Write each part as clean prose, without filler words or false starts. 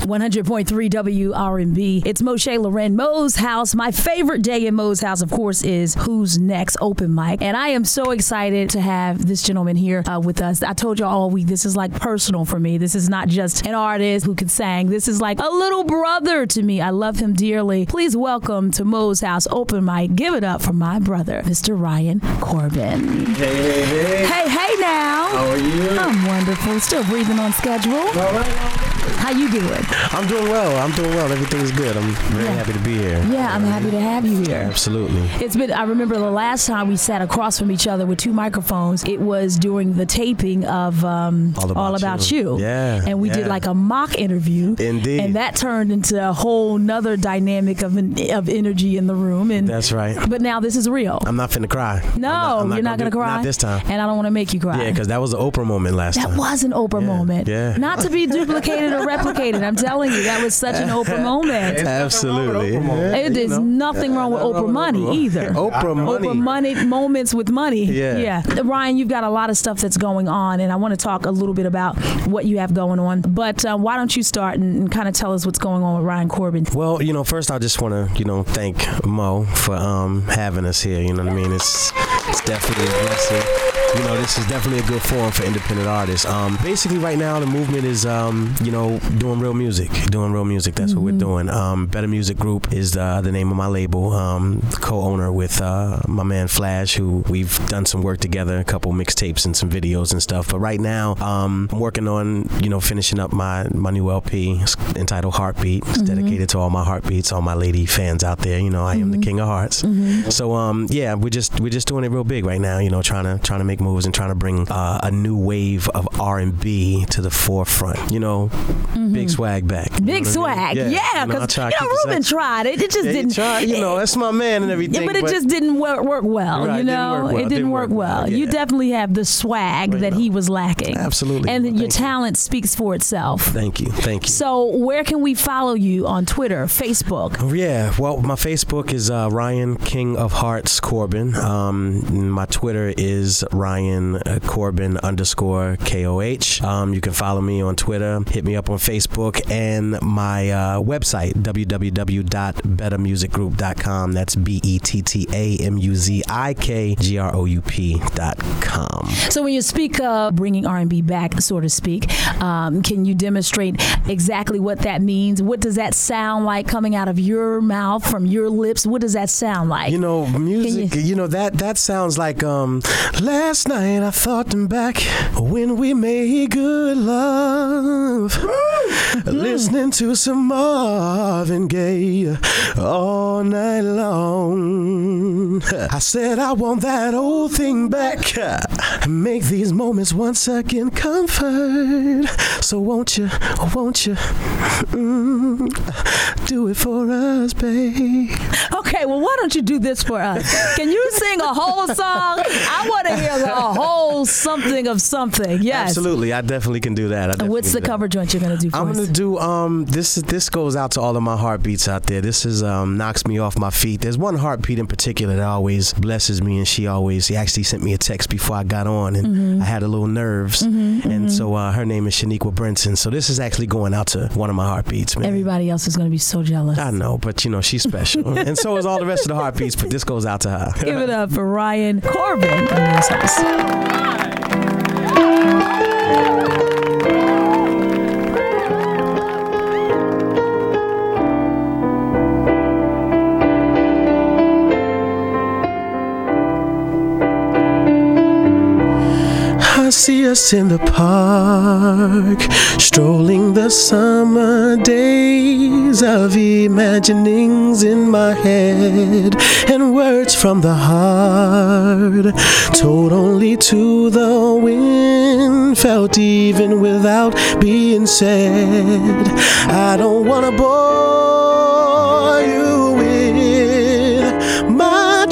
100.3 WRNB. It's Moshe Loren, Mo's House. My favorite day in Mo's House, of course, is Who's Next Open Mic. And I am so excited to have this gentleman here with us. I told you all week, this is like personal for me. This is not just an artist who can sing. This is like a little brother to me. I love him dearly. Please welcome to Mo's House Open Mic. Give it up for my brother, Mr. Ryan Corbin. Hey. Hey now. How are you? I'm wonderful. Still breathing on schedule. All right. How you doing? I'm doing well. Everything's good. I'm very happy to be here. Yeah, I'm happy to have you here. Absolutely. It's been, I remember the last time we sat across from each other with two microphones, it was during the taping of All About You. Yeah. And we did like a mock interview. Indeed. And that turned into a whole nother dynamic of energy in the room. And that's right. But now this is real. I'm not finna cry. No, you're not going to cry? Not this time. And I don't want to make you cry. Yeah, because that was an Oprah moment last time. That was an Oprah moment. Yeah. Not to be duplicated or replicated. I'm telling you, that was such an Oprah moment. Absolutely. There's nothing wrong with Oprah money either. Oprah money moments with money. Yeah. Ryan, you've got a lot of stuff that's going on, and I want to talk a little bit about what you have going on. But why don't you start and kind of tell us what's going on with Ryan Corbin? Well, first I just want to, thank Mo for having us here. You know what I mean? It's definitely a blessing. This is definitely a good forum for independent artists. Basically, right now, the movement is, doing real music. That's what we're doing. Better Music Group is the name of my label. Co-owner with my man Flash, who we've done some work together, a couple mixtapes and some videos and stuff. But right now, I'm working on, finishing up my new LP. It's entitled Heartbeat. It's dedicated to all my heartbeats, all my lady fans out there. I am the king of hearts. So, we're just doing it real big right now. Trying to make moves and trying to bring a new wave of R&B to the forefront. Big swag back. Big swag, yeah. Because Ruben tried it. It just didn't. Tried, that's my man and everything. Yeah, but it just didn't work well. Right, It didn't work well. Yeah. You definitely have the swag that he was lacking. Absolutely. And your talent speaks for itself. Thank you. So where can we follow you on Twitter, Facebook? Yeah, well, my Facebook is Ryan King of Hearts Corbin. My Twitter is Ryan Corbin _KOH. You can follow me on Twitter, hit me up on Facebook, and my website, www.bettermusicgroup.com. That's BETTAMUZIKGROUP.com. So when you speak of bringing R&B back, so to speak, can you demonstrate exactly what that means? What does that sound like coming out of your mouth, from your lips? What does that sound like? Music, that sounds like last night I thought back when we made good love, listening to some Marvin Gaye all night long. I said I want that old thing back, make these moments once again comfort. So won't you do it for us, babe? Okay, well, why don't you do this for us? Can you sing a whole song? I want to hear the whole something of something. Yes. Absolutely. I definitely can do that. What's the cover joint you're going to do for us? I'm going to do, this goes out to all of my heartbeats out there. This is, knocks me off my feet. There's one heartbeat in particular that always blesses me, and she actually sent me a text before I got on, and I had a little nerves. And so her name is Shaniqua Brinson. So this is actually going out to one of my heartbeats, man. Everybody else is going to be so jealous. I know, but she's special. And so is all the rest of the heartbeats, but this goes out to her. Give it up for Ryan Corbin in this house. I see us in the park, strolling the summer days of imaginings in my head, and words from the heart, told only to the wind, felt even without being said. I don't wanna bore you with my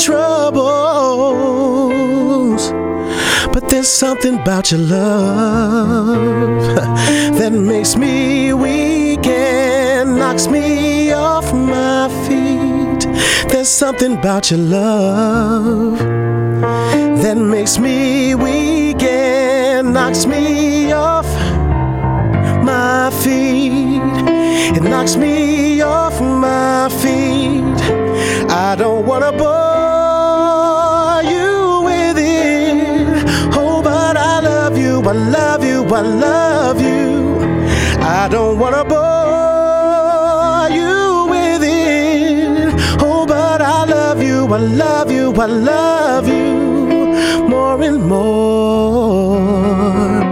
troubles, but there's something about your love that makes me weak and knocks me off my feet. There's something about your love that makes me weak and knocks me off my feet. knocks me off my feet. I don't wanna bore you with it. Oh, but I love you, I love you, I love you. I don't wanna bore you with it. Oh, but I love you, I love you, I love you more and more.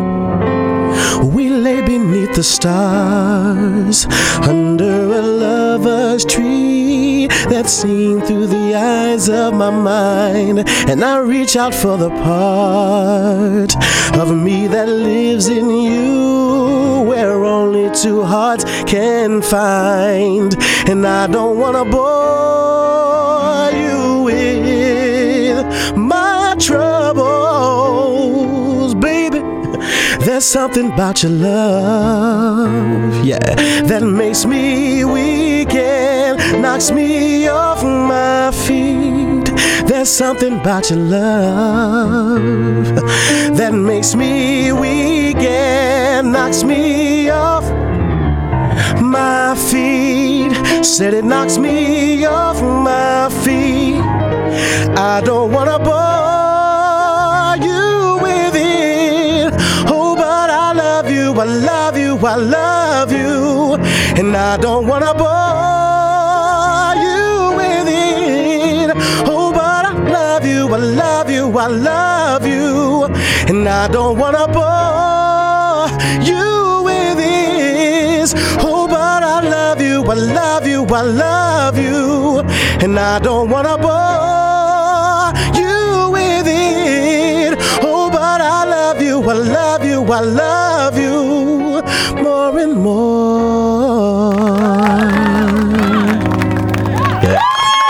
We lay beneath the stars under a lover's tree that's seen through the eyes of my mind, and I reach out for the part of me that lives in you, where only two hearts can find. And I don't wanna bore you with my troubles, baby. There's something about your love, yeah, that makes me weak and knocks me off my feet. There's something about your love that makes me weak and knocks me off my feet. Said it knocks me off my feet. I don't wanna bore you with it. Oh, but I love you, I love you, I love you. And I don't wanna bore you with it. Oh, but I love you, I love you, I love you. And I don't wanna bore you with this. Oh, but I love you, I love you, I love you. And I don't wanna bore you with it. Oh, but I love you, I love you, I love you more and more. Yeah.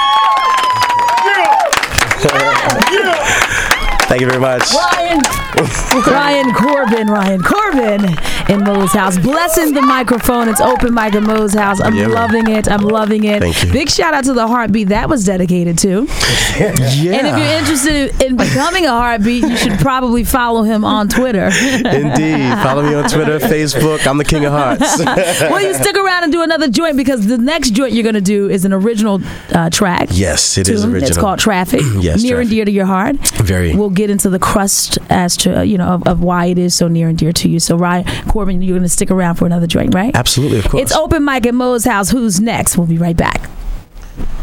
Thank you very much. Ryan Corbin in Mo's house, blessing the microphone. It's open mic in Mo's house. I'm loving it. I'm loving it. Thank you. Big shout out to the Heartbeat that was dedicated to. Yeah. And if you're interested in becoming a Heartbeat, you should probably follow him on Twitter. Indeed. Follow me on Twitter, Facebook. I'm the King of Hearts. Well, you stick around and do another joint, because the next joint you're going to do is an original track. Yes, it is original. It's called Traffic. Yes, near and dear to your heart. Very. We'll get into the crust as to, of why it is so near and dear to you. So, Ryan Corbin, you're going to stick around for another joint, right? Absolutely, of course. It's open mic at Mo's house. Who's next? We'll be right back.